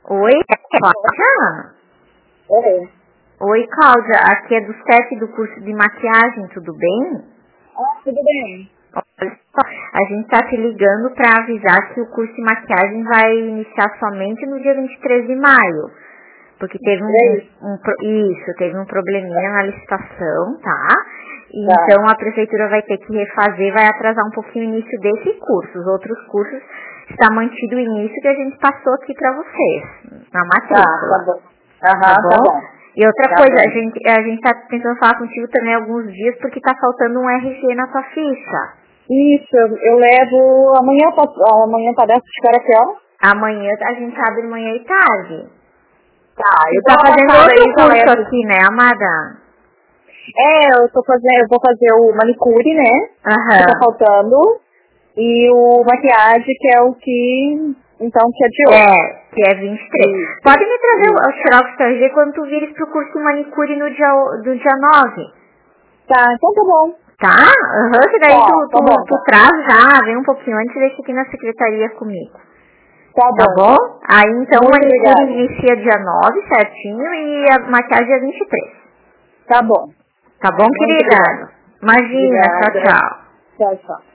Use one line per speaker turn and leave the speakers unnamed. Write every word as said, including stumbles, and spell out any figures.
Oi, Cláudia?
Oi.
Oi, Cláudia. Aqui é do C E F do curso de maquiagem, tudo bem?
Ah, tudo bem.
Olha só, a gente tá te ligando para avisar que o curso de maquiagem vai iniciar somente no dia vinte e três de maio. Porque teve um, um, um isso, teve um probleminha na licitação, tá? E
Tá.
então a prefeitura vai ter que refazer, vai atrasar um pouquinho o início desse curso. Os outros cursos está mantido o início que a gente passou aqui para vocês, na matrícula.
Tá, tá bom. Aham,
Tá bom?
tá bom.
E outra
Tá
coisa,
bom.
a gente, a gente tá tentando falar contigo também há alguns dias porque tá faltando um R G na tua ficha.
Isso, eu, eu levo amanhã, pra- amanhã parece que era que hora?
Amanhã a gente abre manhã e tarde.
Tá, eu
Tu tá
tô
fazendo
passada
outro
aí, já
curso
levo.
aqui, né, amada?
É, eu tô fazendo, eu vou fazer o manicure, né? Que tá
Aham.
faltando. E o maquiagem, que é o que, então, que adiou.
É, que é vinte e três.
Isso.
Pode me trazer o
Isso.
o xerox do R G quando tu vires pro curso de manicure no dia, o- do dia nove.
Tá, então tá bom.
Tá? Aham, que daí
Tá,
tu,
tá
tu,
bom.
tu traz já, vem um pouquinho antes e deixa aqui na secretaria comigo.
Tá
Tá
bom.
bom? Aí então o
Muito
manicure
obrigada.
inicia dia nove, certinho, e a maquiagem dia vinte e três.
Tá bom.
Tá bom,
Muito
querida?
obrigada.
Imagina, tchau,
Obrigada.
tchau.
Tchau, tchau.